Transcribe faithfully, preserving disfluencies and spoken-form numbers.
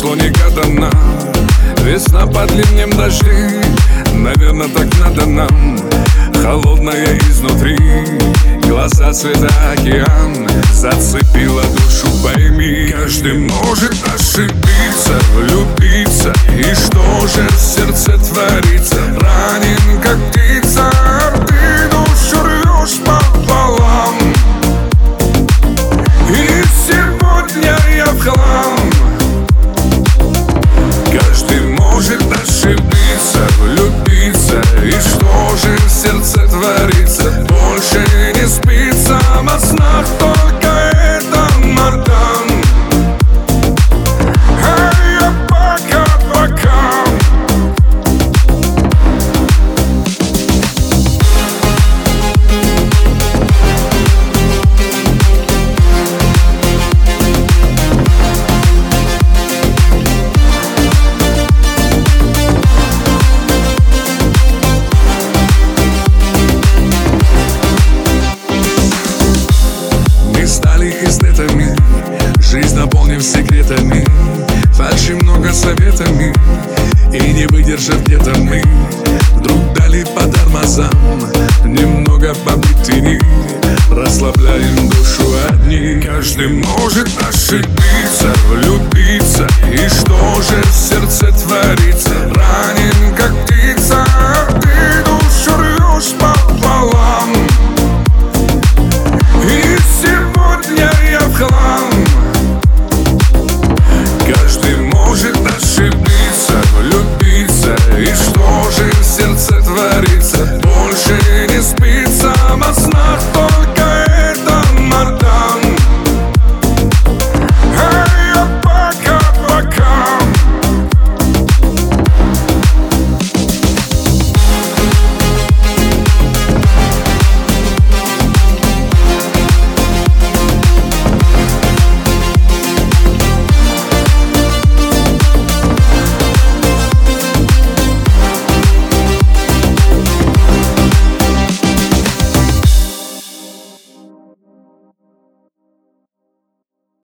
прошло негаданно. Весна под ливнем дождей, наверное, так надо нам. Холодная изнутри, глаза цвета океан. Зацепила душу, пойми, каждый может ошибиться, влюбиться. И что же в сердце творится? Ранен, как птица, ты душу рвешь пополам. И сегодня я в хлам. Каждый может ошибиться, влюбиться. И что же в сердце творится? Больше не спится, во снах только это Мардан. А я пока-пока. Эстетами, жизнь наполнив секретами, фальши много советами. И не выдержав где-то мы, вдруг дали по тормозам. Немного побыть тени, расслабляем душу одни. Каждый может ошибиться, влюбиться. И что же